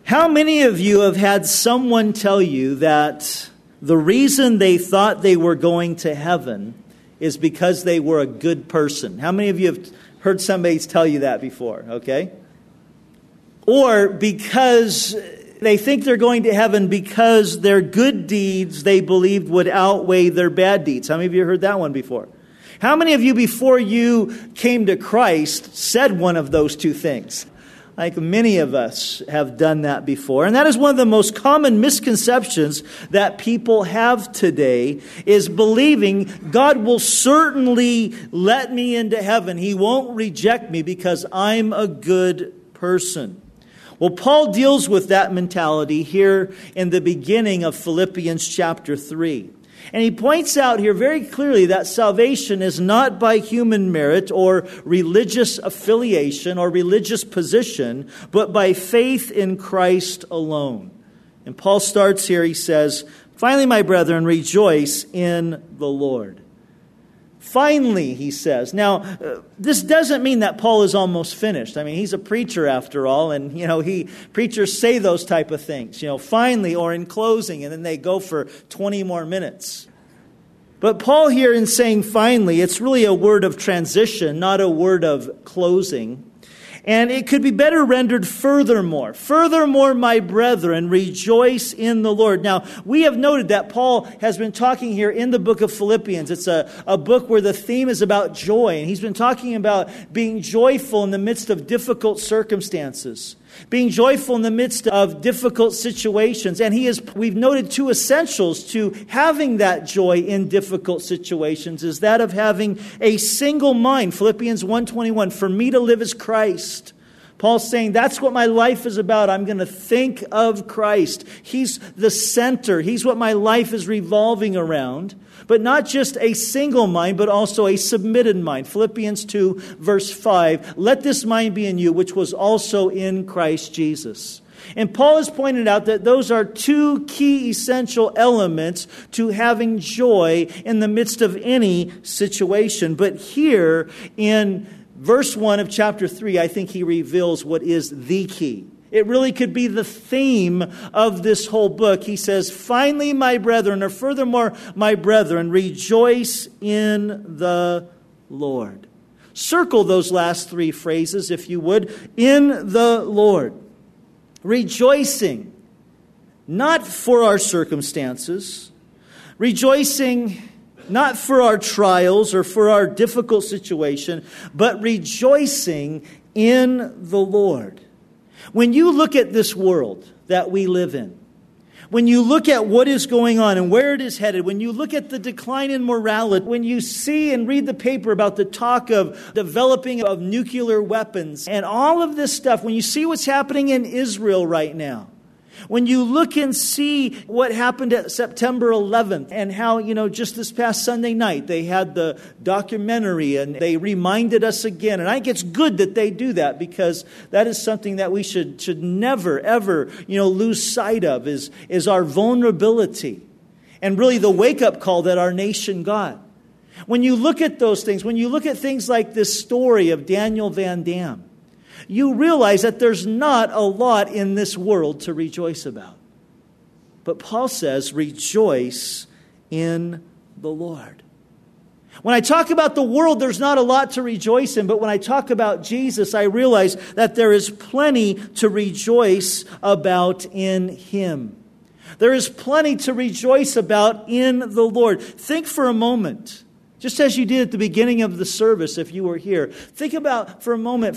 How many of you have had someone tell you that the reason they thought they were going to heaven is because they were a good person? How many of you have heard somebody tell you that before, okay? Or because they think they're going to heaven because their good deeds they believed would outweigh their bad deeds. How many of you heard that one before? How many of you before you came to Christ said one of those two things? Like many of us have done that before. And that is one of the most common misconceptions that people have today, is believing God will certainly let me into heaven. He won't reject me because I'm a good person. Well, Paul deals with that mentality here in the beginning of Philippians chapter 3. And he points out here very clearly that salvation is not by human merit or religious affiliation or religious position, but by faith in Christ alone. And Paul starts here, he says, "Finally, my brethren, rejoice in the Lord." Finally, he says. Now, this doesn't mean that Paul is almost finished. I mean, he's a preacher after all, and, preachers say those type of things, finally or in closing, and then they go for 20 more minutes. But Paul here in saying finally, it's really a word of transition, not a word of closing. And it could be better rendered furthermore. Furthermore, my brethren, rejoice in the Lord. Now, we have noted that Paul has been talking here in the book of Philippians. It's a book where the theme is about joy. And he's been talking about being joyful in the midst of difficult circumstances. Being joyful in the midst of difficult situations. And we've noted two essentials to having that joy in difficult situations, is that of having a single mind. Philippians 1:21, for me to live is Christ. Paul's saying that's what my life is about. I'm going to think of Christ. He's the center. He's what my life is revolving around. But not just a single mind, but also a submitted mind. Philippians 2, verse 5, let this mind be in you, which was also in Christ Jesus. And Paul has pointed out that those are two key essential elements to having joy in the midst of any situation. But here in verse 1 of chapter 3, I think he reveals what is the key. It really could be the theme of this whole book. He says, finally, my brethren, or furthermore, my brethren, rejoice in the Lord. Circle those last three phrases, if you would. In the Lord. Rejoicing, not for our circumstances. Rejoicing, not for our trials or for our difficult situation, but rejoicing in the Lord. When you look at this world that we live in, when you look at what is going on and where it is headed, when you look at the decline in morality, when you see and read the paper about the talk of developing of nuclear weapons and all of this stuff, when you see what's happening in Israel right now, when you look and see what happened at September 11th and how, just this past Sunday night, they had the documentary and they reminded us again. And I think it's good that they do that, because that is something that we should never, ever, lose sight of is our vulnerability and really the wake-up call that our nation got. When you look at those things, when you look at things like this story of Daniel Van Dam, you realize that there's not a lot in this world to rejoice about. But Paul says, rejoice in the Lord. When I talk about the world, there's not a lot to rejoice in. But when I talk about Jesus, I realize that there is plenty to rejoice about in Him. There is plenty to rejoice about in the Lord. Think for a moment. Just as you did at the beginning of the service, if you were here, think for a moment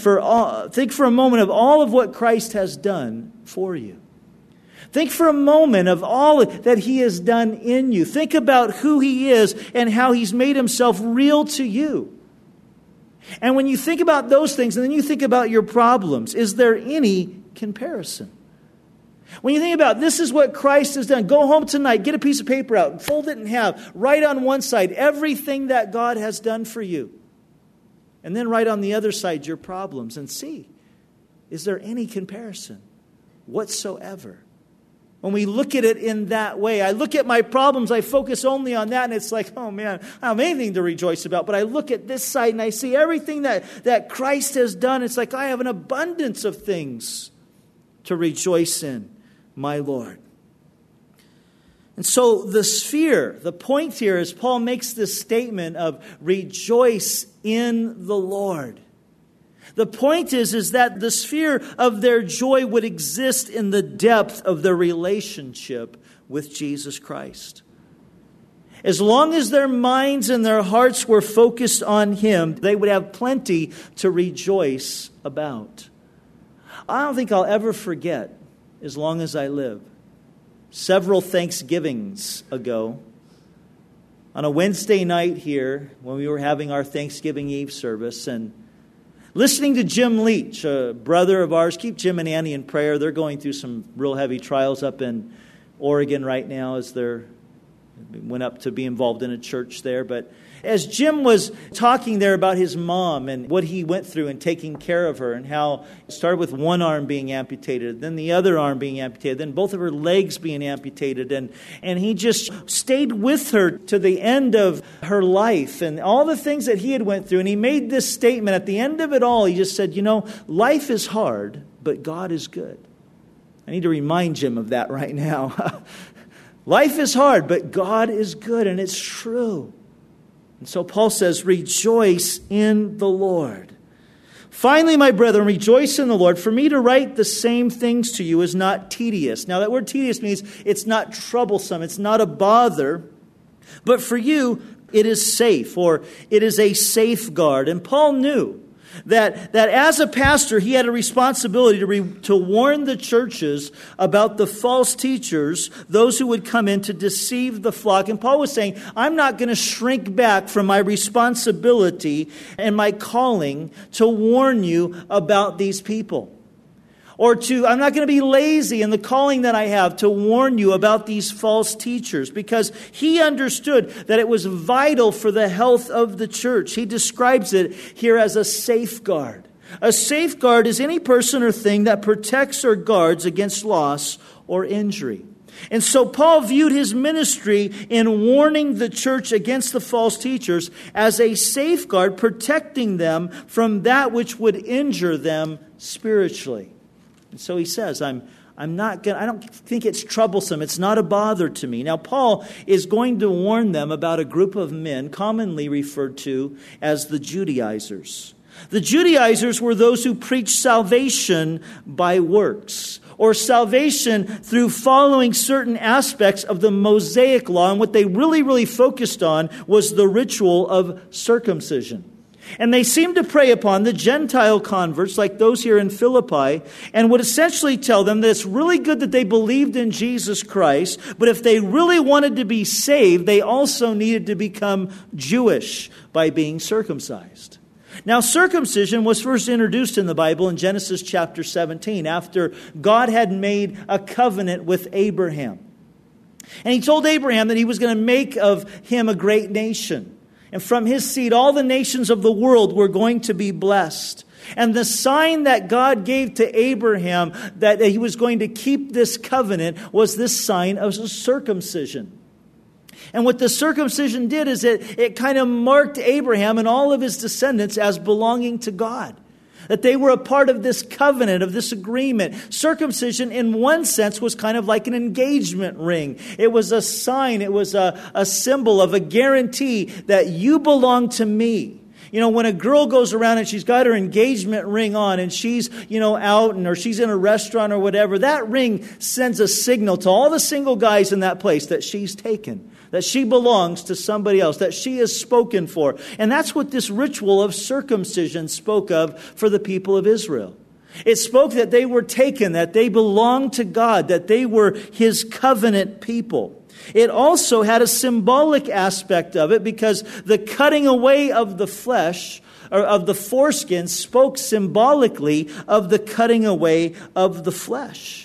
of all of what Christ has done for you. Think for a moment of all that He has done in you. Think about who He is and how He's made Himself real to you. And when you think about those things, and then you think about your problems, is there any comparison? When you think about this is what Christ has done, go home tonight, get a piece of paper out, fold it in half, write on one side everything that God has done for you. And then write on the other side your problems and see, is there any comparison whatsoever? When we look at it in that way, I look at my problems, I focus only on that, and it's like, oh man, I don't have anything to rejoice about. But I look at this side and I see everything that Christ has done. It's like I have an abundance of things to rejoice in, my Lord. And so the sphere, the point here is Paul makes this statement of rejoice in the Lord. The point is that the sphere of their joy would exist in the depth of their relationship with Jesus Christ. As long as their minds and their hearts were focused on Him, they would have plenty to rejoice about. I don't think I'll ever forget, as long as I live, several Thanksgivings ago, on a Wednesday night here, when we were having our Thanksgiving Eve service, and listening to Jim Leach, a brother of ours. Keep Jim and Annie in prayer. They're going through some real heavy trials up in Oregon right now as they went up to be involved in a church there. But as Jim was talking there about his mom and what he went through in taking care of her, and how it started with one arm being amputated, then the other arm being amputated, then both of her legs being amputated, and he just stayed with her to the end of her life and all the things that he had went through. And he made this statement at the end of it all. He just said, life is hard, but God is good. I need to remind Jim of that right now. Life is hard, but God is good, and it's true. And so Paul says, rejoice in the Lord. Finally, my brethren, rejoice in the Lord. For me to write the same things to you is not tedious. Now, that word tedious means it's not troublesome. It's not a bother. But for you, it is safe, or it is a safeguard. And Paul knew that as a pastor, he had a responsibility to warn the churches about the false teachers, those who would come in to deceive the flock. And Paul was saying, I'm not going to shrink back from my responsibility and my calling to warn you about these people. I'm not going to be lazy in the calling that I have to warn you about these false teachers, because he understood that it was vital for the health of the church. He describes it here as a safeguard. A safeguard is any person or thing that protects or guards against loss or injury. And so Paul viewed his ministry in warning the church against the false teachers as a safeguard, protecting them from that which would injure them spiritually. And so he says, I don't think it's troublesome. It's not a bother to me. Now, Paul is going to warn them about a group of men commonly referred to as the Judaizers. The Judaizers were those who preached salvation by works, or salvation through following certain aspects of the Mosaic law. And what they really focused on was the ritual of circumcision. And they seemed to prey upon the Gentile converts, like those here in Philippi, and would essentially tell them that it's really good that they believed in Jesus Christ, but if they really wanted to be saved, they also needed to become Jewish by being circumcised. Now, circumcision was first introduced in the Bible in Genesis chapter 17, after God had made a covenant with Abraham. And he told Abraham that he was going to make of him a great nation. And from his seed, all the nations of the world were going to be blessed. And the sign that God gave to Abraham that he was going to keep this covenant was this sign of circumcision. And what the circumcision did is it kind of marked Abraham and all of his descendants as belonging to God. That they were a part of this covenant, of this agreement. Circumcision, in one sense, was kind of like an engagement ring. It was a sign, it was a symbol of a guarantee that you belong to me. When a girl goes around and she's got her engagement ring on and she's, out or she's in a restaurant or whatever, that ring sends a signal to all the single guys in that place that she's taken, that she belongs to somebody else, that she is spoken for. And that's what this ritual of circumcision spoke of for the people of Israel. It spoke that they were taken, that they belonged to God, that they were His covenant people. It also had a symbolic aspect of it, because the cutting away of the flesh, or of the foreskin, spoke symbolically of the cutting away of the flesh.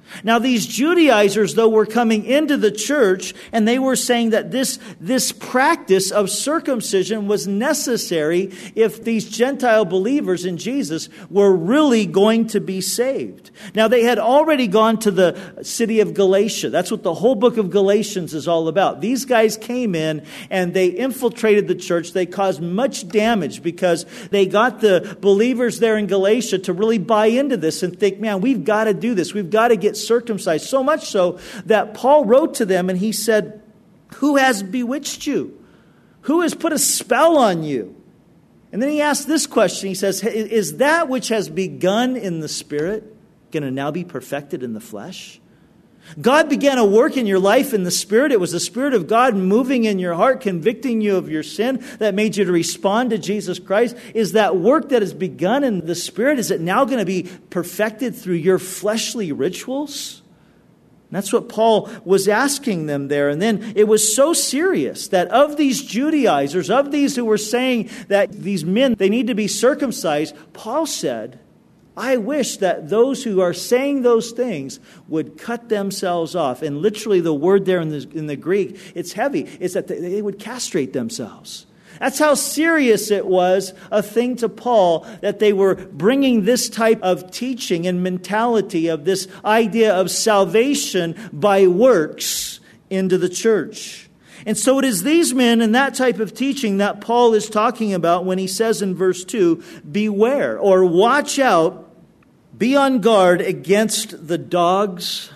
Now, these Judaizers, though, were coming into the church, and they were saying that this practice of circumcision was necessary if these Gentile believers in Jesus were really going to be saved. Now, they had already gone to the city of Galatia. That's what the whole book of Galatians is all about. These guys came in, and they infiltrated the church. They caused much damage because they got the believers there in Galatia to really buy into this and think, man, we've got to do this. We've got to get circumcised. So much so that Paul wrote to them and he said, who has bewitched you? Who has put a spell on you? And then he asked this question. He says, is that which has begun in the Spirit going to now be perfected in the flesh? God began a work in your life in the Spirit. It was the Spirit of God moving in your heart, convicting you of your sin that made you to respond to Jesus Christ. Is that work that has begun in the Spirit, is it now going to be perfected through your fleshly rituals? And that's what Paul was asking them there. And then it was so serious that of these Judaizers, of these who were saying that these men, they need to be circumcised, Paul said, I wish that those who are saying those things would cut themselves off. And literally the word there in the Greek, it's heavy. It's that they would castrate themselves. That's how serious it was a thing to Paul that they were bringing this type of teaching and mentality of this idea of salvation by works into the church. And so it is these men and that type of teaching that Paul is talking about when he says in verse 2, beware or watch out, be on guard against the dogs,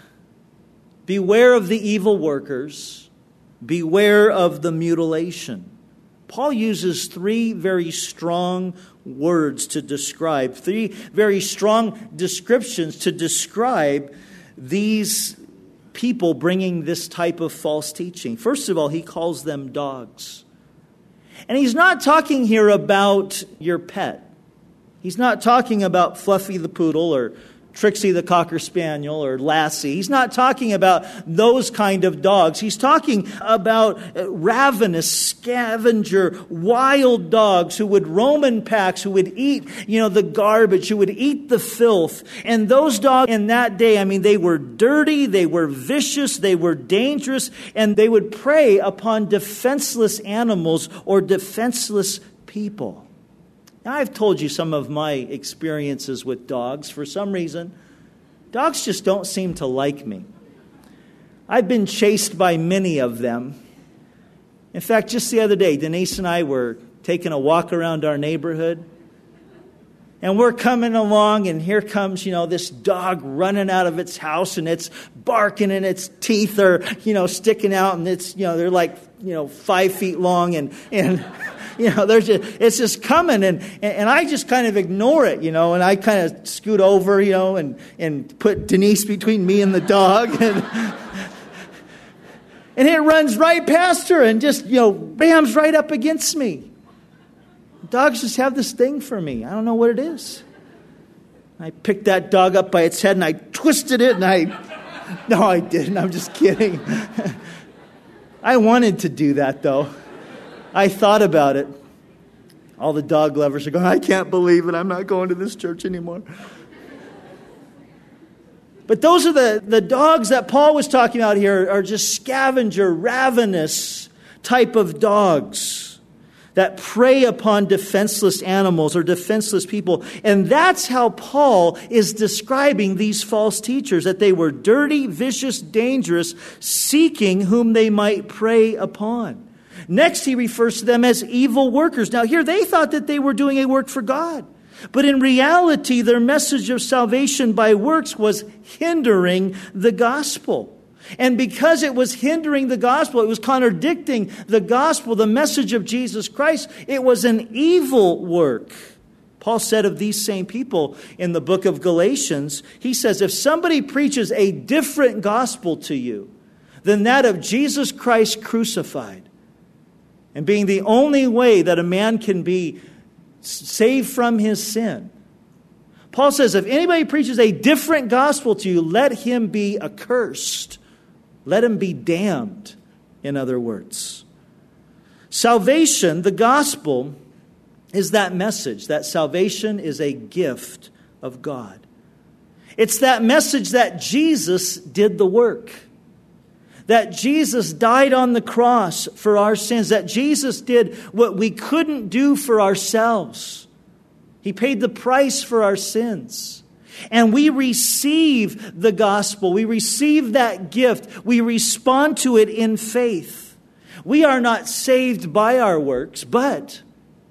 beware of the evil workers, beware of the mutilation. Paul uses three very strong words to describe, three very strong descriptions to describe these people bringing this type of false teaching. First of all, he calls them dogs. And he's not talking here about your pet. He's not talking about Fluffy the poodle or Trixie the Cocker Spaniel or Lassie. He's not talking about those kind of dogs. He's talking about ravenous, scavenger, wild dogs who would roam in packs, who would eat, the garbage, who would eat the filth. And those dogs in that day, they were dirty, they were vicious, they were dangerous, and they would prey upon defenseless animals or defenseless people. Now, I've told you some of my experiences with dogs. For some reason, dogs just don't seem to like me. I've been chased by many of them. In fact, just the other day, Denise and I were taking a walk around our neighborhood. And we're coming along, and here comes, this dog running out of its house, and it's barking, and its teeth are, sticking out, and it's, they're like, 5 feet long, and it's just coming, and I just kind of ignore it, and I kind of scoot over, and put Denise between me and the dog, and it runs right past her and just, bams right up against me. Dogs just have this thing for me. I don't know what it is. I picked that dog up by its head and I twisted it no, I didn't. I'm just kidding. I wanted to do that though. I thought about it. All the dog lovers are going, I can't believe it. I'm not going to this church anymore. But those are the dogs that Paul was talking about here are just scavenger, ravenous type of dogs that prey upon defenseless animals or defenseless people. And that's how Paul is describing these false teachers, that they were dirty, vicious, dangerous, seeking whom they might prey upon. Next, he refers to them as evil workers. Now here, they thought that they were doing a work for God. But in reality, their message of salvation by works was hindering the gospel. And because it was hindering the gospel, it was contradicting the gospel, the message of Jesus Christ, it was an evil work. Paul said of these same people in the book of Galatians, he says, if somebody preaches a different gospel to you than that of Jesus Christ crucified, and being the only way that a man can be saved from his sin, Paul says, if anybody preaches a different gospel to you, let him be accursed. Let him be damned, in other words. Salvation, the gospel, is that message, that salvation is a gift of God. It's that message that Jesus did the work. That Jesus died on the cross for our sins. That Jesus did what we couldn't do for ourselves. He paid the price for our sins. And we receive the gospel. We receive that gift. We respond to it in faith. We are not saved by our works, but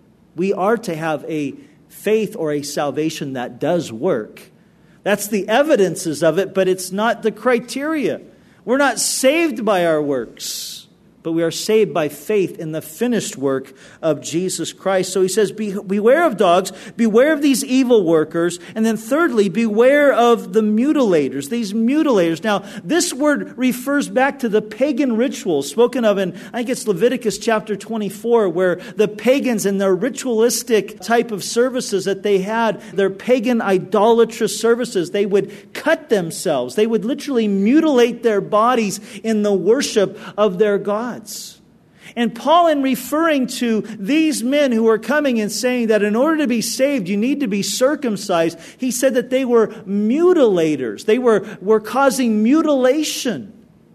we are to have a faith or a salvation that does work. That's the evidences of it, but it's not the criteria. We're not saved by our works, but we are saved by faith in the finished work of Jesus Christ. So he says, beware of dogs, beware of these evil workers, and then thirdly, beware of the mutilators, these mutilators. Now, this word refers back to the pagan rituals spoken of in, I think it's Leviticus chapter 24, where the pagans and their ritualistic type of services that they had, their pagan idolatrous services, they would cut themselves. They would literally mutilate their bodies in the worship of their gods. And Paul, in referring to these men who are coming and saying that in order to be saved, you need to be circumcised, he said that they were mutilators. They were causing mutilation.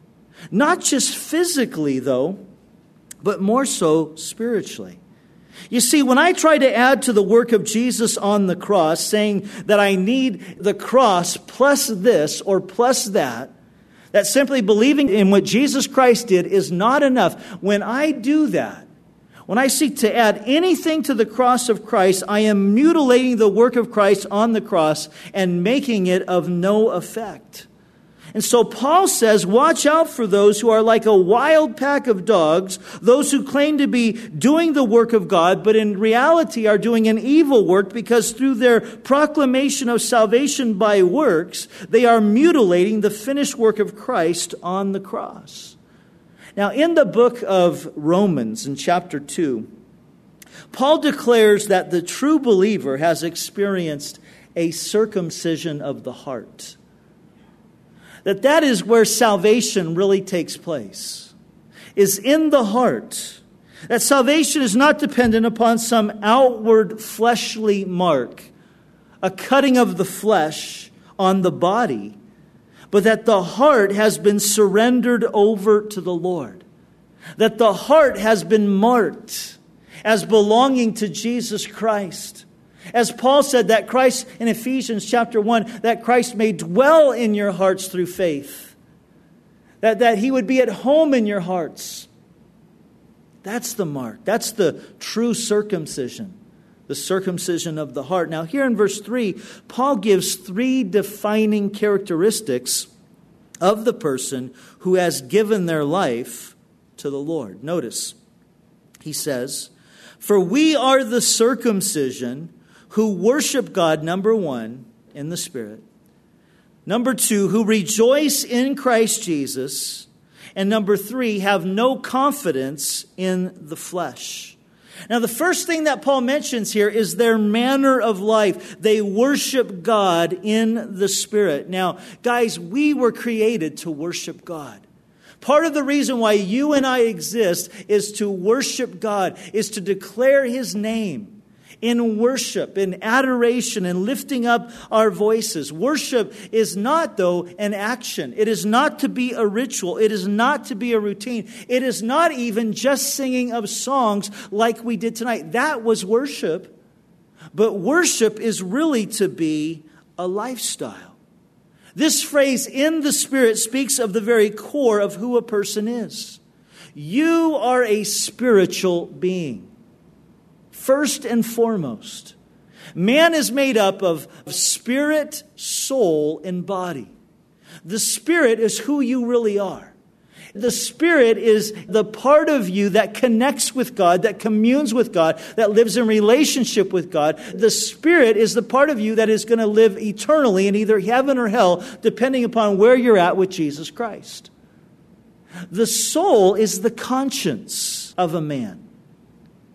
Not just physically, though, but more so spiritually. You see, when I try to add to the work of Jesus on the cross, saying that I need the cross plus this or plus that simply believing in what Jesus Christ did is not enough. When I do that, when I seek to add anything to the cross of Christ, I am mutilating the work of Christ on the cross and making it of no effect. And so Paul says, watch out for those who are like a wild pack of dogs, those who claim to be doing the work of God, but in reality are doing an evil work because through their proclamation of salvation by works, they are mutilating the finished work of Christ on the cross. Now, in the book of Romans, in chapter 2, Paul declares that the true believer has experienced a circumcision of the heart. That is where salvation really takes place, is in the heart. That salvation is not dependent upon some outward fleshly mark, a cutting of the flesh on the body, but that the heart has been surrendered over to the Lord. That the heart has been marked as belonging to Jesus Christ. As Paul said, that Christ, in Ephesians chapter 1, that Christ may dwell in your hearts through faith. That He would be at home in your hearts. That's the mark. That's the true circumcision. The circumcision of the heart. Now here in verse 3, Paul gives 3 defining characteristics of the person who has given their life to the Lord. Notice, he says, for we are the circumcision who worship God, number 1, in the Spirit. Number 2, who rejoice in Christ Jesus. And number 3, have no confidence in the flesh. Now, the first thing that Paul mentions here is their manner of life. They worship God in the Spirit. Now, guys, we were created to worship God. Part of the reason why you and I exist is to worship God, is to declare His name in worship, in adoration, and lifting up our voices. Worship is not, though, an action. It is not to be a ritual. It is not to be a routine. It is not even just singing of songs like we did tonight. That was worship. But worship is really to be a lifestyle. This phrase, in the Spirit, speaks of the very core of who a person is. You are a spiritual being. First and foremost, man is made up of spirit, soul, and body. The Spirit is who you really are. The Spirit is the part of you that connects with God, that communes with God, that lives in relationship with God. The Spirit is the part of you that is going to live eternally in either heaven or hell, depending upon where you're at with Jesus Christ. The soul is the conscience of a man.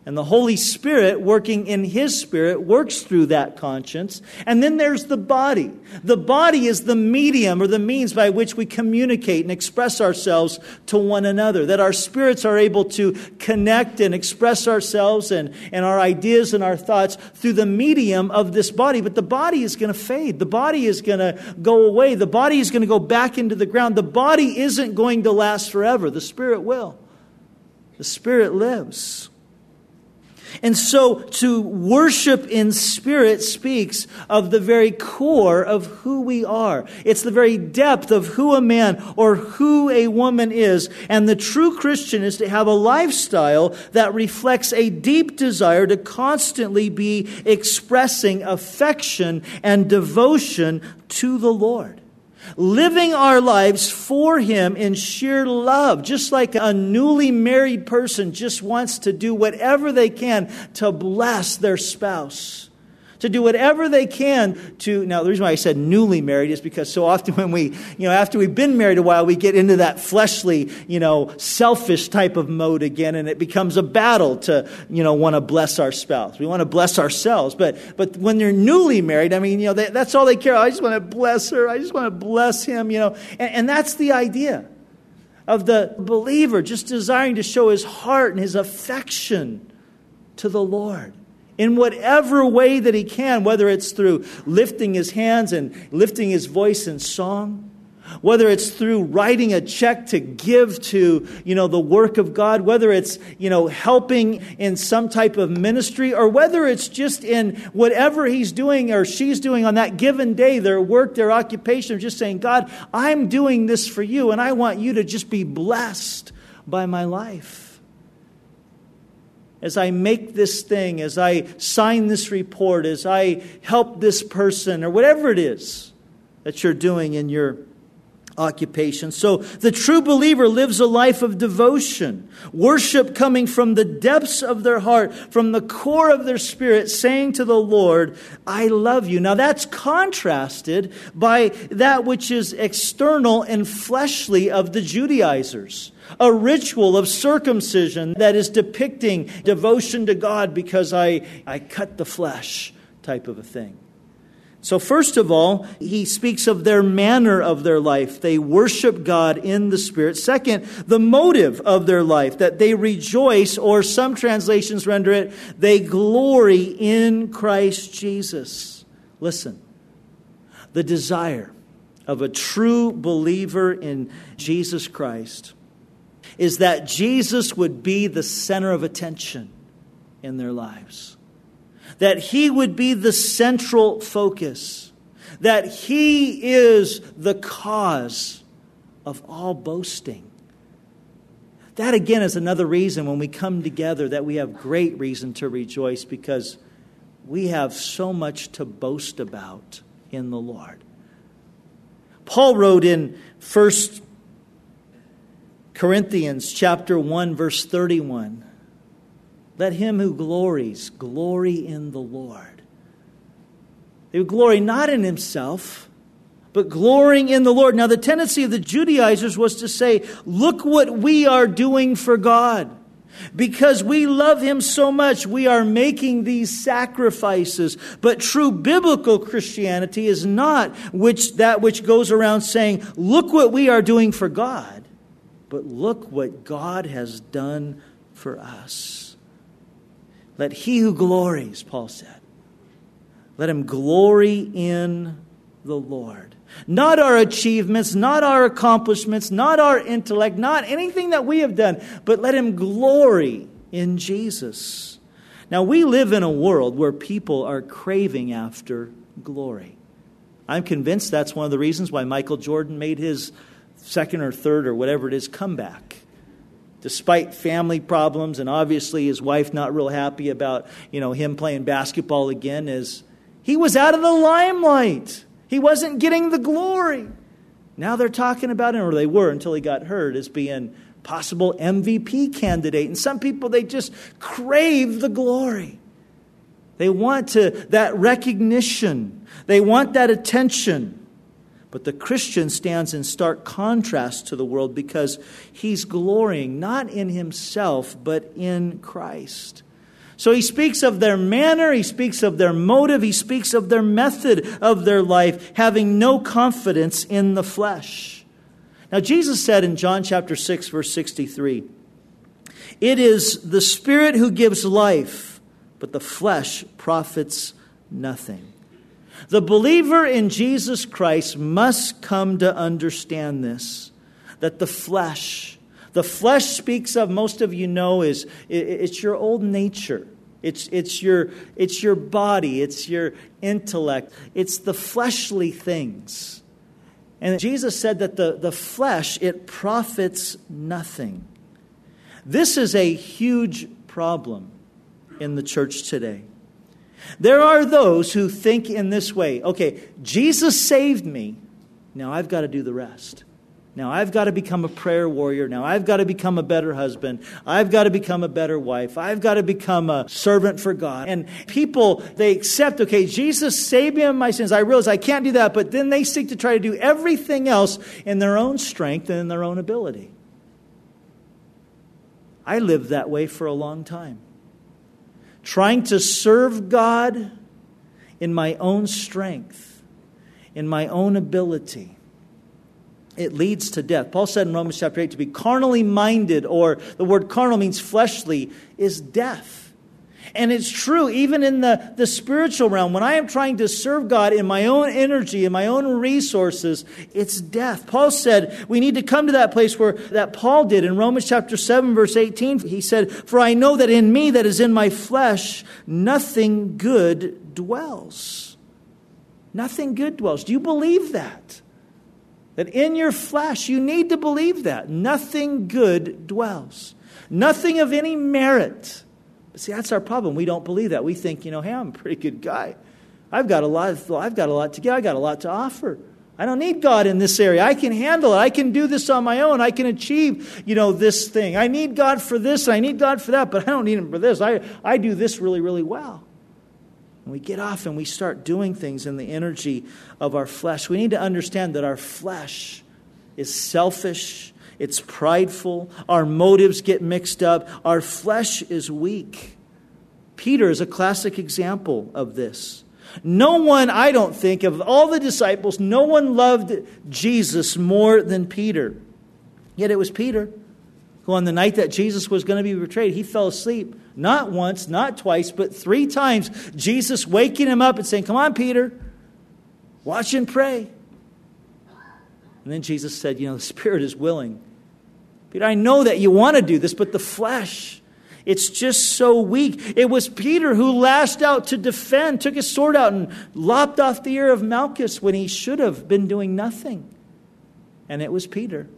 And the Holy Spirit, working in His Spirit, works through that conscience. And then there's the body. The body is the medium or the means by which we communicate and express ourselves to one another. That our spirits are able to connect and express ourselves and our ideas and our thoughts through the medium of this body. But the body is going to fade. The body is going to go away. The body is going to go back into the ground. The body isn't going to last forever. The Spirit will. The Spirit lives. And so to worship in spirit speaks of the very core of who we are. It's the very depth of who a man or who a woman is. And the true Christian is to have a lifestyle that reflects a deep desire to constantly be expressing affection and devotion to the Lord. Living our lives for Him in sheer love, just like a newly married person just wants to do whatever they can to bless their spouse. To do whatever they can to... Now, the reason why I said newly married is because so often when we, after we've been married a while, we get into that fleshly, selfish type of mode again, and it becomes a battle to, want to bless our spouse. We want to bless ourselves. But when they're newly married, that's all they care. I just want to bless her. I just want to bless him, And that's the idea of the believer just desiring to show his heart and his affection to the Lord. In whatever way that he can, whether it's through lifting his hands and lifting his voice in song, whether it's through writing a check to give to, the work of God, whether it's, helping in some type of ministry, or whether it's just in whatever he's doing or she's doing on that given day, their work, their occupation, of just saying, God, I'm doing this for you, and I want you to just be blessed by my life. As I make this thing, as I sign this report, as I help this person, or whatever it is that you're doing in your occupation. So the true believer lives a life of devotion, worship coming from the depths of their heart, from the core of their spirit, saying to the Lord, I love you. Now that's contrasted by that which is external and fleshly of the Judaizers. A ritual of circumcision that is depicting devotion to God because I cut the flesh type of a thing. So first of all, he speaks of their manner of their life. They worship God in the Spirit. Second, the motive of their life, that they rejoice, or some translations render it, they glory in Christ Jesus. Listen, the desire of a true believer in Jesus Christ is that Jesus would be the center of attention in their lives. That He would be the central focus. That He is the cause of all boasting. That again is another reason when we come together that we have great reason to rejoice, because we have so much to boast about in the Lord. Paul wrote in 1 Corinthians chapter 1, verse 31, let him who glories, glory in the Lord. They would glory not in himself, but glorying in the Lord. Now the tendency of the Judaizers was to say, look what we are doing for God. Because we love Him so much, we are making these sacrifices. But true biblical Christianity is not that which goes around saying, look what we are doing for God. But look what God has done for us. Let he who glories, Paul said, let him glory in the Lord. Not our achievements, not our accomplishments, not our intellect, not anything that we have done, but let him glory in Jesus. Now, we live in a world where people are craving after glory. I'm convinced that's one of the reasons why Michael Jordan made his second or third or whatever it is comeback. Despite family problems, and obviously his wife not real happy about, him playing basketball again, is he was out of the limelight. He wasn't getting the glory. Now they're talking about him, or they were until he got hurt, as being possible MVP candidate. And some people, they just crave the glory. They want that recognition. They want that attention. But the Christian stands in stark contrast to the world because he's glorying not in himself, but in Christ. So he speaks of their manner, he speaks of their motive, he speaks of their method of their life, having no confidence in the flesh. Now Jesus said in John chapter 6, verse 63, "It is the Spirit who gives life, but the flesh profits nothing." The believer in Jesus Christ must come to understand this, that the flesh speaks of, most of you know, it's your old nature. It's your body, it's your intellect, it's the fleshly things. And Jesus said that the flesh, it profits nothing. This is a huge problem in the church today. There are those who think in this way, okay, Jesus saved me, now I've got to do the rest. Now I've got to become a prayer warrior. Now I've got to become a better husband. I've got to become a better wife. I've got to become a servant for God. And people, they accept, okay, Jesus saved me of my sins. I realize I can't do that. But then they seek to try to do everything else in their own strength and in their own ability. I lived that way for a long time. Trying to serve God in my own strength, in my own ability. It leads to death. Paul said in Romans chapter 8, to be carnally minded, or the word carnal means fleshly, is death. And it's true, even in the spiritual realm, when I am trying to serve God in my own energy, in my own resources, it's death. Paul said we need to come to that place that Paul did in Romans chapter 7, verse 18. He said, "For I know that in me, that is in my flesh, nothing good dwells." Nothing good dwells. Do you believe that? That in your flesh, you need to believe that. Nothing good dwells. Nothing of any merit. But see, that's our problem. We don't believe that. We think, hey, I'm a pretty good guy. I've got a lot to give. I've got a lot to offer. I don't need God in this area. I can handle it. I can do this on my own. I can achieve, this thing. I need God for this. I need God for that. But I don't need Him for this. I do this really, really well. And we get off and we start doing things in the energy of our flesh. We need to understand that our flesh is selfish. It's prideful. Our motives get mixed up. Our flesh is weak. Peter is a classic example of this. No one, I don't think, of all the disciples, no one loved Jesus more than Peter. Yet it was Peter who, on the night that Jesus was going to be betrayed, he fell asleep. Not once, not twice, but 3 times. Jesus waking him up and saying, "Come on, Peter, watch and pray." And then Jesus said, the spirit is willing. Peter, I know that you want to do this, but the flesh, it's just so weak. It was Peter who lashed out to defend, took his sword out and lopped off the ear of Malchus when he should have been doing nothing. And it was Peter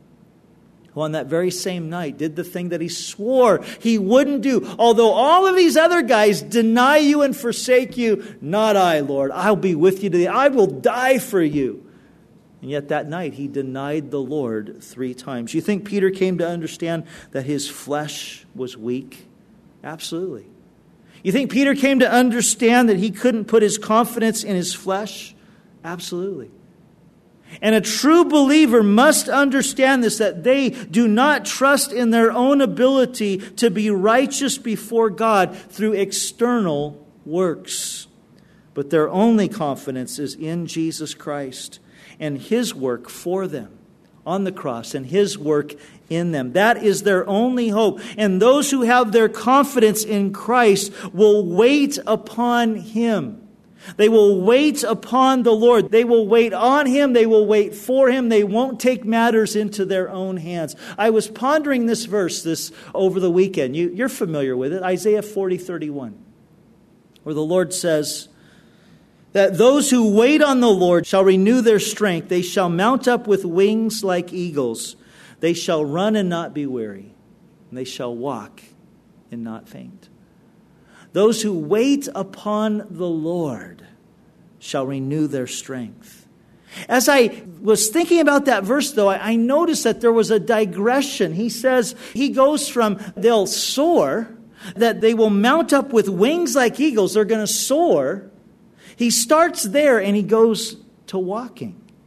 who on that very same night did the thing that he swore he wouldn't do. Although all of these other guys deny you and forsake you, not I, Lord. I'll be with you today. I will die for you. And yet that night he denied the Lord 3 times. You think Peter came to understand that his flesh was weak? Absolutely. You think Peter came to understand that he couldn't put his confidence in his flesh? Absolutely. And a true believer must understand this, that they do not trust in their own ability to be righteous before God through external works. But their only confidence is in Jesus Christ and His work for them on the cross and His work in them. That is their only hope. And those who have their confidence in Christ will wait upon Him. They will wait upon the Lord. They will wait on Him. They will wait for Him. They won't take matters into their own hands. I was pondering this verse over the weekend. You're familiar with it. Isaiah 40:31, where the Lord says that those who wait on the Lord shall renew their strength. They shall mount up with wings like eagles. They shall run and not be weary. And they shall walk and not faint. Those who wait upon the Lord shall renew their strength. As I was thinking about that verse, though, I noticed that there was a digression. He says, he goes from they'll soar, that they will mount up with wings like eagles. They're going to soar. He starts there and he goes to walking.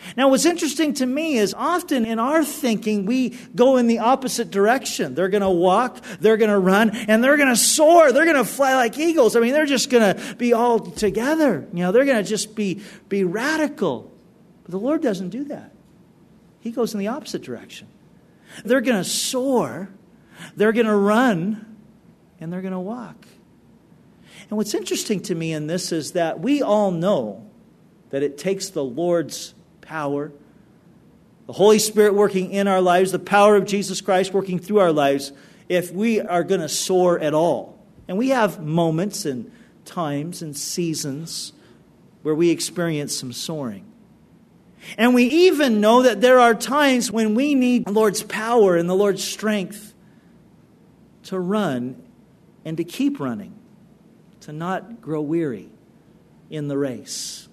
Now, what's interesting to me is often in our thinking, we go in the opposite direction. They're going to walk, they're going to run, and they're going to soar. They're going to fly like eagles. I mean, they're just going to be all together. They're going to just be radical. But the Lord doesn't do that. He goes in the opposite direction. They're going to soar, they're going to run, and they're going to walk. And what's interesting to me in this is that we all know that it takes the Lord's power, the Holy Spirit working in our lives, the power of Jesus Christ working through our lives, if we are going to soar at all. And we have moments and times and seasons where we experience some soaring. And we even know that there are times when we need the Lord's power and the Lord's strength to run and to keep running, to not grow weary in the race.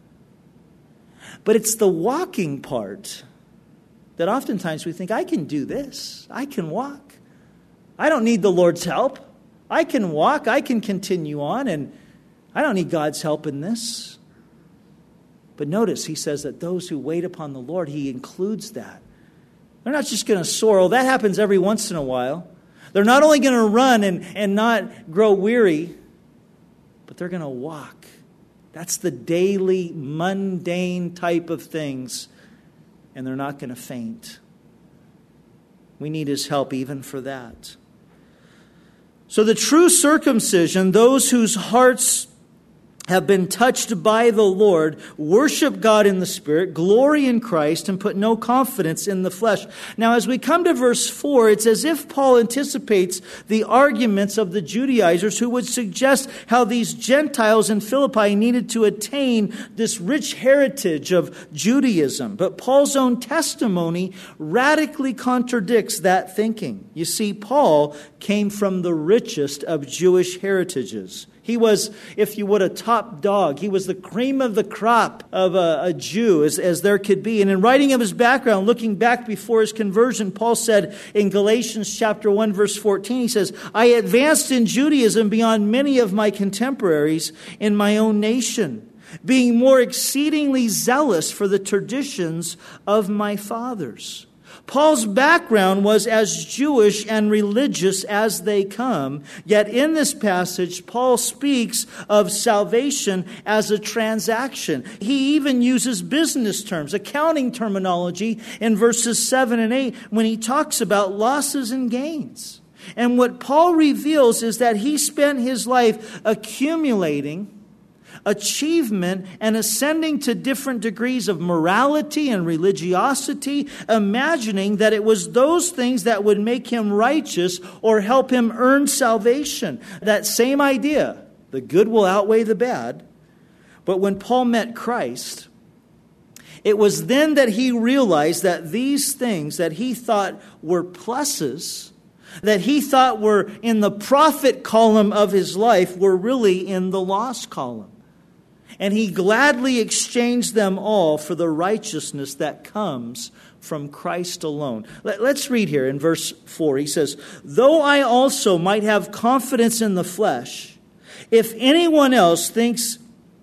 But it's the walking part that oftentimes we think, I can do this. I can walk. I don't need the Lord's help. I can walk. I can continue on, and I don't need God's help in this. But notice, he says that those who wait upon the Lord, he includes that. They're not just going to soar. Well, that happens every once in a while. They're not only going to run and not grow weary, but they're going to walk. That's the daily, mundane type of things. And they're not going to faint. We need his help even for that. So the true circumcision, those whose hearts have been touched by the Lord, worship God in the Spirit, glory in Christ, and put no confidence in the flesh. Now, as we come to verse 4, it's as if Paul anticipates the arguments of the Judaizers who would suggest how these Gentiles in Philippi needed to attain this rich heritage of Judaism. But Paul's own testimony radically contradicts that thinking. You see, Paul came from the richest of Jewish heritages. He was, if you would, a top dog. He was the cream of the crop of a Jew, as there could be. And in writing of his background, looking back before his conversion, Paul said in Galatians chapter 1, verse 14, he says, I advanced in Judaism beyond many of my contemporaries in my own nation, being more exceedingly zealous for the traditions of my fathers. Paul's background was as Jewish and religious as they come. Yet in this passage, Paul speaks of salvation as a transaction. He even uses business terms, accounting terminology in verses 7 and 8 when he talks about losses and gains. And what Paul reveals is that he spent his life accumulating achievement and ascending to different degrees of morality and religiosity, imagining that it was those things that would make him righteous or help him earn salvation. That same idea, the good will outweigh the bad. But when Paul met Christ, it was then that he realized that these things that he thought were pluses, that he thought were in the profit column of his life, were really in the loss column. And he gladly exchanged them all for the righteousness that comes from Christ alone. Let's read here in verse 4. He says, though I also might have confidence in the flesh, if anyone else thinks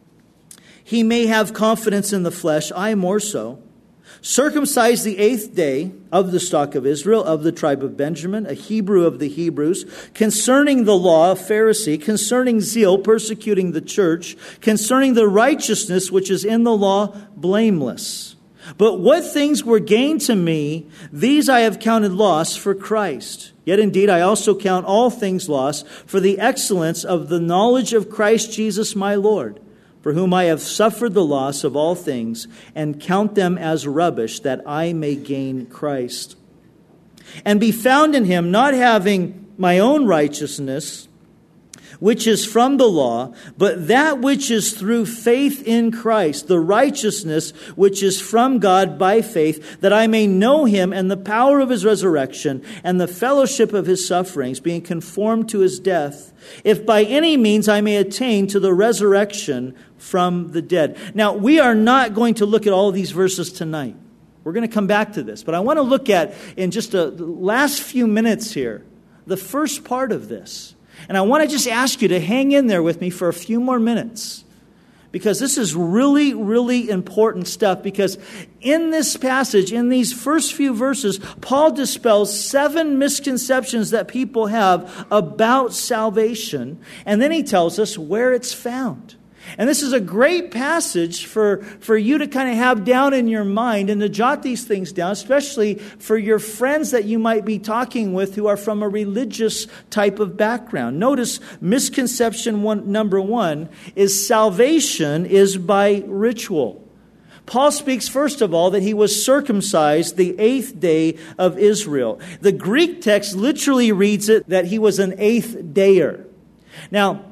he may have confidence in the flesh, I more so. Circumcised the 8th day of the stock of Israel, of the tribe of Benjamin, a Hebrew of the Hebrews, concerning the law, a Pharisee, concerning zeal, persecuting the church, concerning the righteousness which is in the law, blameless. But what things were gained to me, these I have counted loss for Christ. Yet indeed I also count all things loss for the excellence of the knowledge of Christ Jesus my Lord, for whom I have suffered the loss of all things, and count them as rubbish, that I may gain Christ, and be found in him, not having my own righteousness, which is from the law, but that which is through faith in Christ, the righteousness which is from God by faith, that I may know him and the power of his resurrection and the fellowship of his sufferings, being conformed to his death, if by any means I may attain to the resurrection from the dead. Now, we are not going to look at all of these verses tonight. We're going to come back to this. But I want to look at, in just the last few minutes here, the first part of this. And I want to just ask you to hang in there with me for a few more minutes. because this is really, really important stuff. Because in this passage, in these first few verses, Paul dispels 7 misconceptions that people have about salvation. And then he tells us where it's found. And this is a great passage for you to kind of have down in your mind and to jot these things down, especially for your friends that you might be talking with who are from a religious type of background. Notice misconception number 1 is salvation is by ritual. Paul speaks, first of all, that he was circumcised the 8th day of Israel. The Greek text literally reads it that he was an 8th dayer. Now,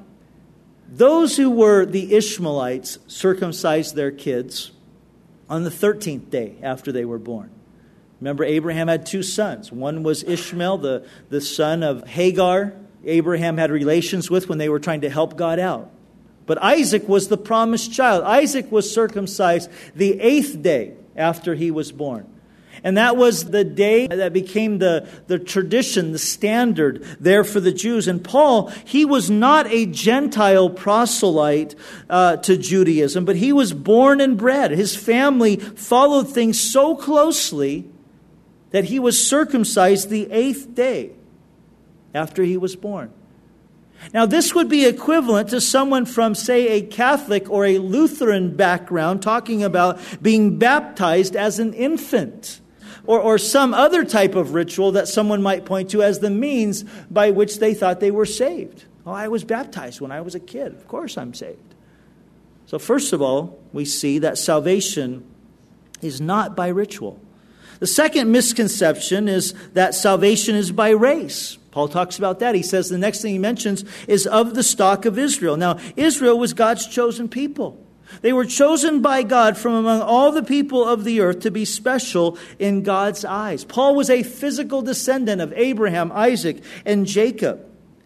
those who were the Ishmaelites circumcised their kids on the 13th day after they were born. Remember, Abraham had 2 sons. One was Ishmael, the son of Hagar. Abraham had relations with when they were trying to help God out. But Isaac was the promised child. Isaac was circumcised the 8th day after he was born. And that was the day that became the tradition, the standard there for the Jews. And Paul, he was not a Gentile proselyte to Judaism, but he was born and bred. His family followed things so closely that he was circumcised the 8th day after he was born. Now, this would be equivalent to someone from, say, a Catholic or a Lutheran background talking about being baptized as an infant. Or some other type of ritual that someone might point to as the means by which they thought they were saved. Oh, I was baptized when I was a kid. Of course I'm saved. So first of all, we see that salvation is not by ritual. The second misconception is that salvation is by race. Paul talks about that. He says the next thing he mentions is of the stock of Israel. Now, Israel was God's chosen people. They were chosen by God from among all the people of the earth to be special in God's eyes. Paul was a physical descendant of Abraham, Isaac, and Jacob.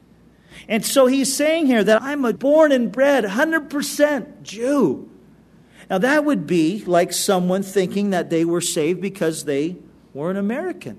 And so he's saying here that I'm a born and bred 100% Jew. Now that would be like someone thinking that they were saved because they were an American.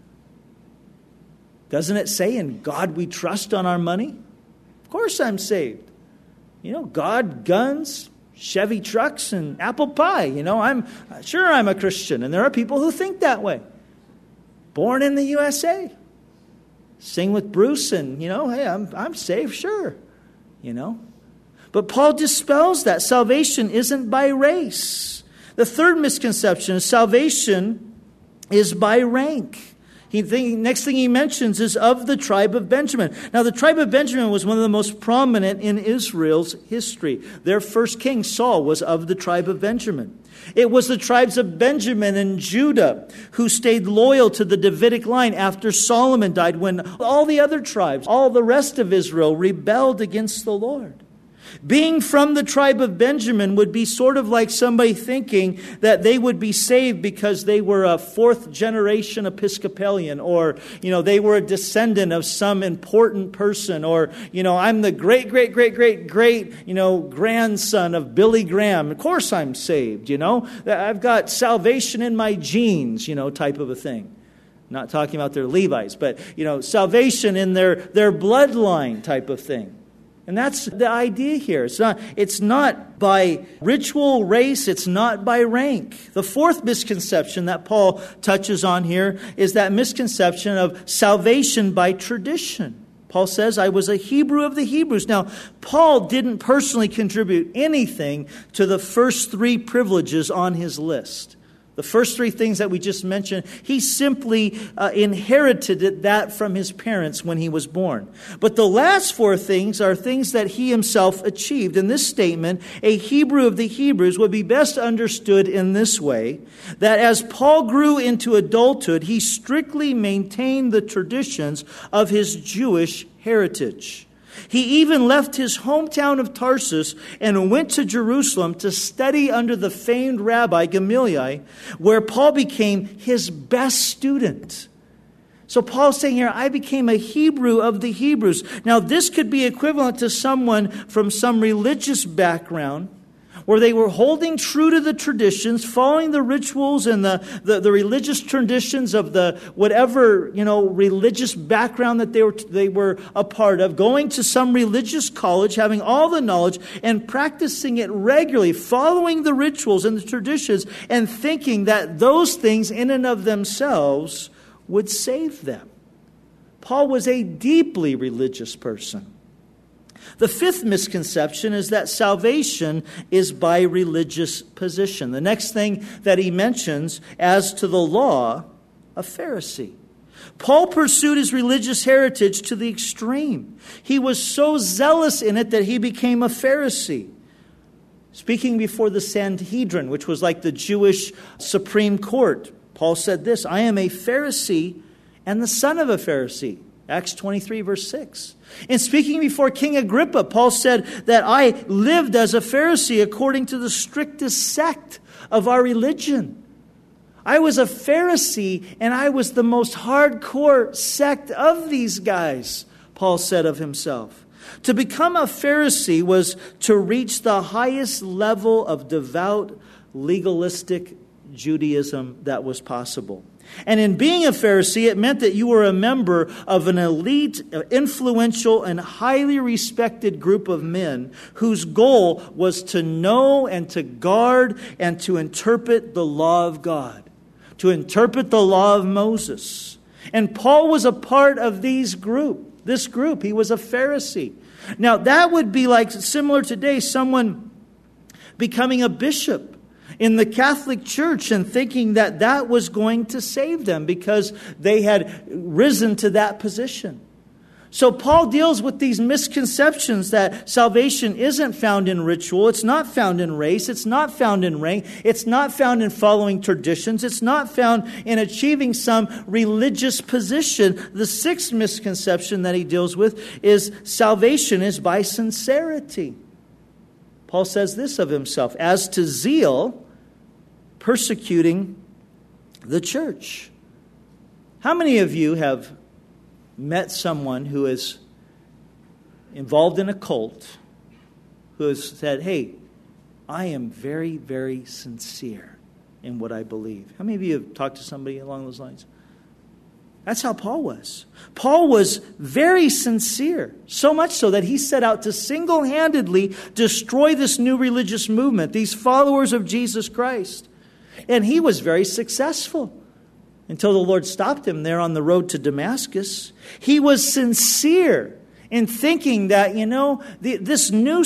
Doesn't it say, "In God we trust" on our money? Of course I'm saved. God, guns, Chevy trucks, and apple pie. I'm a Christian. And there are people who think that way. Born in the USA. Sing with Bruce and, hey, I'm saved, sure. But Paul dispels that. Salvation isn't by race. The third misconception is salvation is by rank. Next thing he mentions is of the tribe of Benjamin. Now, the tribe of Benjamin was one of the most prominent in Israel's history. Their first king, Saul, was of the tribe of Benjamin. It was the tribes of Benjamin and Judah who stayed loyal to the Davidic line after Solomon died, when all the other tribes, all the rest of Israel, rebelled against the Lord. Being from the tribe of Benjamin would be sort of like somebody thinking that they would be saved because they were a 4th generation Episcopalian, or, they were a descendant of some important person, or, I'm the great, grandson of Billy Graham. Of course I'm saved, I've got salvation in my genes, type of a thing. Not talking about their Levites, but, salvation in their bloodline type of thing. And that's the idea here. It's not by ritual, race. It's not by rank. The fourth misconception that Paul touches on here is that misconception of salvation by tradition. Paul says, I was a Hebrew of the Hebrews. Now, Paul didn't personally contribute anything to the first 3 privileges on his list. The first 3 things that we just mentioned, he simply inherited that from his parents when he was born. But the last 4 things are things that he himself achieved. In this statement, a Hebrew of the Hebrews would be best understood in this way, that as Paul grew into adulthood, he strictly maintained the traditions of his Jewish heritage. He even left his hometown of Tarsus and went to Jerusalem to study under the famed Rabbi Gamaliel, where Paul became his best student. So Paul's saying here, I became a Hebrew of the Hebrews. Now, this could be equivalent to someone from some religious background, where they were holding true to the traditions, following the rituals and the religious traditions of the whatever, religious background that they were a part of, going to some religious college, having all the knowledge and practicing it regularly, following the rituals and the traditions, and thinking that those things in and of themselves would save them. Paul was a deeply religious person. The fifth misconception is that salvation is by religious position. The next thing that he mentions, as to the law, a Pharisee. Paul pursued his religious heritage to the extreme. He was so zealous in it that he became a Pharisee. Speaking before the Sanhedrin, which was like the Jewish Supreme Court, Paul said this, I am a Pharisee and the son of a Pharisee. Acts 23, verse 6. In speaking before King Agrippa, Paul said that I lived as a Pharisee according to the strictest sect of our religion. I was a Pharisee and I was the most hardcore sect of these guys, Paul said of himself. To become a Pharisee was to reach the highest level of devout, legalistic Judaism that was possible. And in being a Pharisee, it meant that you were a member of an elite, influential, and highly respected group of men whose goal was to know and to guard and to interpret the law of God, to interpret the law of Moses. And Paul was a part of this group. He was a Pharisee. Now, that would be like similar today, someone becoming a bishop in the Catholic Church and thinking that that was going to save them because they had risen to that position. So Paul deals with these misconceptions that salvation isn't found in ritual, it's not found in race, it's not found in rank, it's not found in following traditions, it's not found in achieving some religious position. The sixth misconception that he deals with is salvation is by sincerity. Paul says this of himself, as to zeal, persecuting the church. How many of you have met someone who is involved in a cult who has said, hey, I am very, very sincere in what I believe? How many of you have talked to somebody along those lines? That's how Paul was. Paul was very sincere, so much so that he set out to single-handedly destroy this new religious movement, these followers of Jesus Christ. And he was very successful until the Lord stopped him there on the road to Damascus. He was sincere in thinking that, this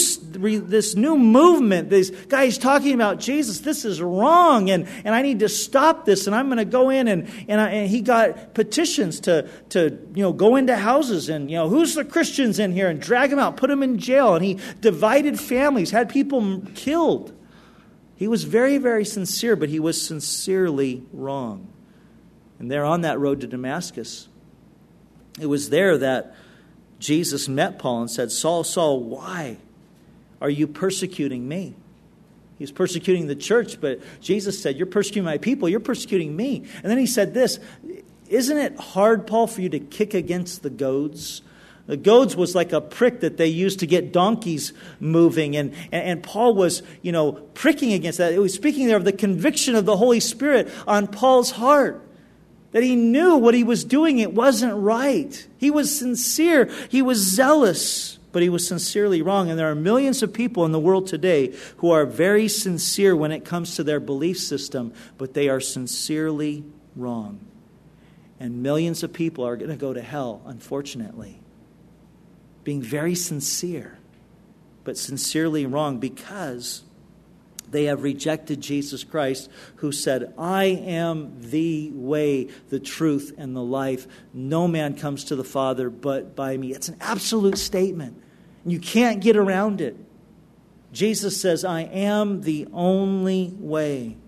new movement, these guys talking about Jesus, this is wrong, and I need to stop this, and I'm going to go in, and he got petitions to go into houses, and, who's the Christians in here, and drag them out, put them in jail, and he divided families, had people killed. He was very, very sincere, but he was sincerely wrong. And there on that road to Damascus, it was there that Jesus met Paul and said, Saul, Saul, why are you persecuting me? He's persecuting the church, but Jesus said, you're persecuting my people, you're persecuting me. And then he said this, isn't it hard, Paul, for you to kick against the goads? The goads was like a prick that they used to get donkeys moving. And Paul was, pricking against that. It was speaking there of the conviction of the Holy Spirit on Paul's heart. That he knew what he was doing, it wasn't right. He was sincere. He was zealous. But he was sincerely wrong. And there are millions of people in the world today who are very sincere when it comes to their belief system. But they are sincerely wrong. And millions of people are going to go to hell, unfortunately. Being very sincere, but sincerely wrong because they have rejected Jesus Christ, who said, I am the way, the truth, and the life. No man comes to the Father but by me. It's an absolute statement. You can't get around it. Jesus says, I am the only way.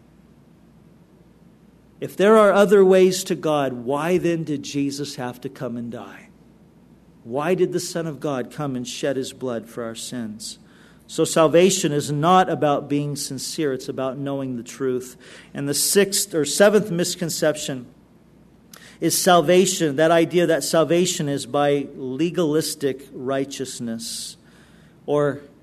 If there are other ways to God, why then did Jesus have to come and die? Why did the Son of God come and shed his blood for our sins? So salvation is not about being sincere. It's about knowing the truth. And the seventh misconception is salvation, that idea that salvation is by legalistic righteousness. Or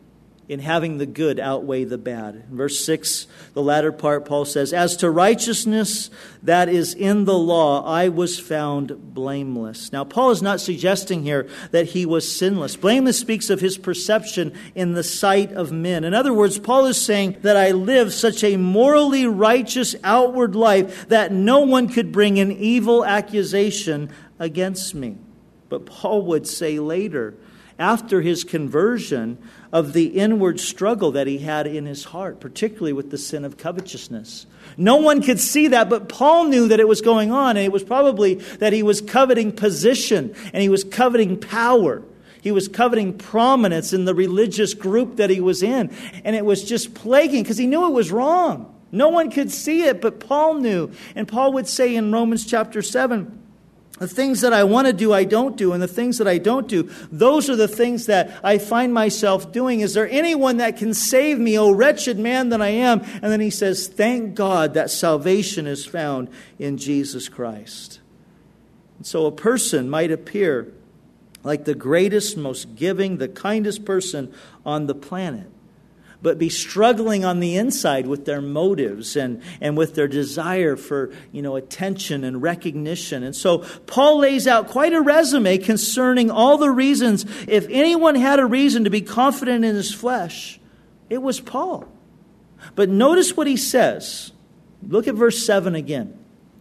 in having the good outweigh the bad. In verse 6, the latter part, Paul says, "As to righteousness that is in the law, I was found blameless." Now, Paul is not suggesting here that he was sinless. Blameless speaks of his perception in the sight of men. In other words, Paul is saying that I live such a morally righteous outward life that no one could bring an evil accusation against me. But Paul would say later, after his conversion, of the inward struggle that he had in his heart, particularly with the sin of covetousness. No one could see that, but Paul knew that it was going on, and it was probably that he was coveting position, and he was coveting power. He was coveting prominence in the religious group that he was in, and it was just plaguing because he knew it was wrong. No one could see it, but Paul knew. And Paul would say in Romans chapter 7, the things that I want to do, I don't do. And the things that I don't do, those are the things that I find myself doing. Is there anyone that can save me, O wretched man that I am? And then he says, thank God that salvation is found in Jesus Christ. And so a person might appear like the greatest, most giving, the kindest person on the planet, but be struggling on the inside with their motives and with their desire for, attention and recognition. And so Paul lays out quite a resume concerning all the reasons. If anyone had a reason to be confident in his flesh, it was Paul. But notice what he says. Look at verse 7 again.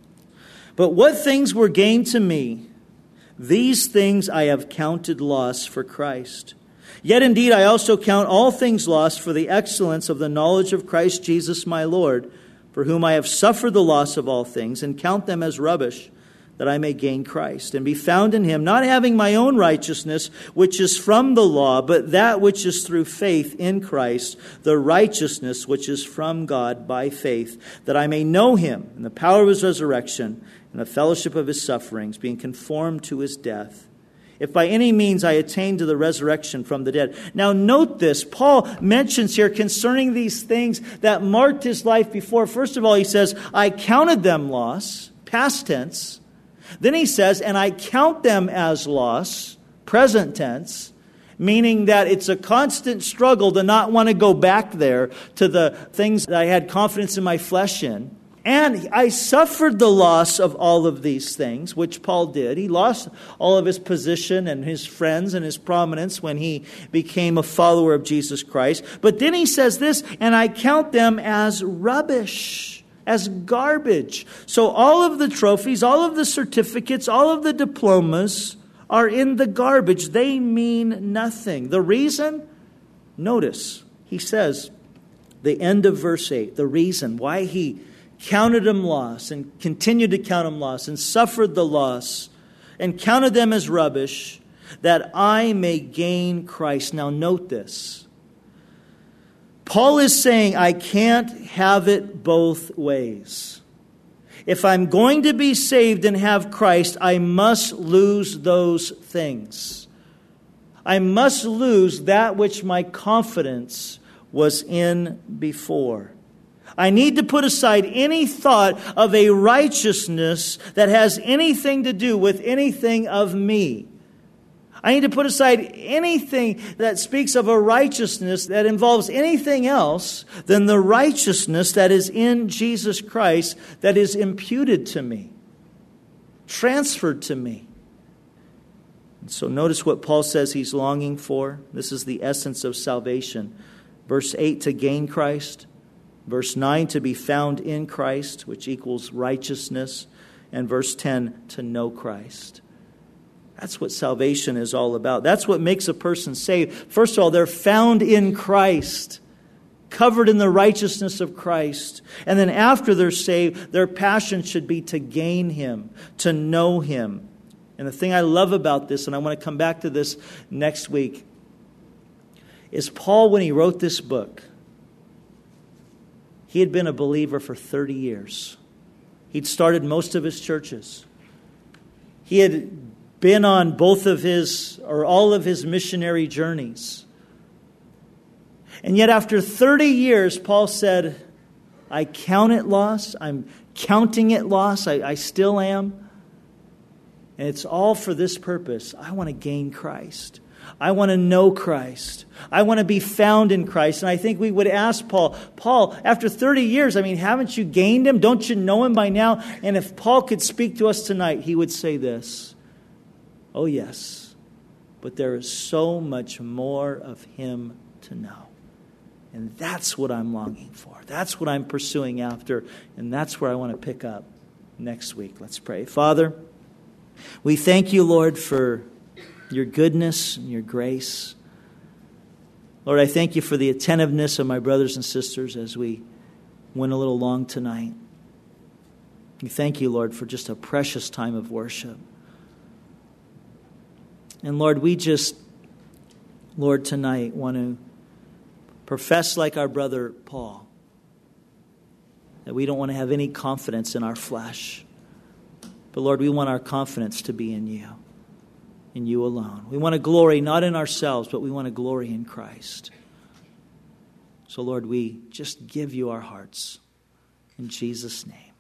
But what things were gained to me, these things I have counted loss for Christ. Yet indeed I also count all things lost for the excellence of the knowledge of Christ Jesus my Lord, for whom I have suffered the loss of all things, and count them as rubbish, that I may gain Christ, and be found in him, not having my own righteousness, which is from the law, but that which is through faith in Christ, the righteousness which is from God by faith, that I may know him in the power of his resurrection, and the fellowship of his sufferings, being conformed to his death, if by any means I attain to the resurrection from the dead. Now note this. Paul mentions here concerning these things that marked his life before. First of all, he says, I counted them loss, past tense. Then he says, and I count them as loss, present tense, meaning that it's a constant struggle to not want to go back there to the things that I had confidence in my flesh in. And I suffered the loss of all of these things, which Paul did. He lost all of his position and his friends and his prominence when he became a follower of Jesus Christ. But then he says this, and I count them as rubbish, as garbage. So all of the trophies, all of the certificates, all of the diplomas are in the garbage. They mean nothing. The reason? Notice, he says, the end of verse 8, the reason why he counted them loss and continued to count them loss and suffered the loss and counted them as rubbish, that I may gain Christ. Now note this. Paul is saying I can't have it both ways. If I'm going to be saved and have Christ, I must lose those things. I must lose that which my confidence was in before. I need to put aside any thought of a righteousness that has anything to do with anything of me. I need to put aside anything that speaks of a righteousness that involves anything else than the righteousness that is in Jesus Christ, that is imputed to me, transferred to me. And so notice what Paul says he's longing for. This is the essence of salvation. Verse 8, to gain Christ. Verse 9, to be found in Christ, which equals righteousness. And verse 10, to know Christ. That's what salvation is all about. That's what makes a person saved. First of all, they're found in Christ, covered in the righteousness of Christ. And then after they're saved, their passion should be to gain him, to know him. And the thing I love about this, and I want to come back to this next week, is Paul, when he wrote this book, he had been a believer for 30 years. He'd started most of his churches. He had been on both of his, or all of his missionary journeys. And yet after 30 years, Paul said, I count it loss. I'm counting it loss. I still am. And it's all for this purpose. I want to gain Christ. I want to know Christ. I want to be found in Christ. And I think we would ask Paul, after 30 years, haven't you gained him? Don't you know him by now? And if Paul could speak to us tonight, he would say this, oh yes, but there is so much more of him to know. And that's what I'm longing for. That's what I'm pursuing after. And that's where I want to pick up next week. Let's pray. Father, we thank you, Lord, for your goodness and your grace. Lord, I thank you for the attentiveness of my brothers and sisters as we went a little long tonight. We thank you, Lord, for just a precious time of worship. And Lord, we just, Lord, tonight want to profess like our brother Paul, that we don't want to have any confidence in our flesh. But Lord, we want our confidence to be in you alone. We want to glory not in ourselves, but we want to glory in Christ. So Lord, we just give you our hearts in Jesus' name.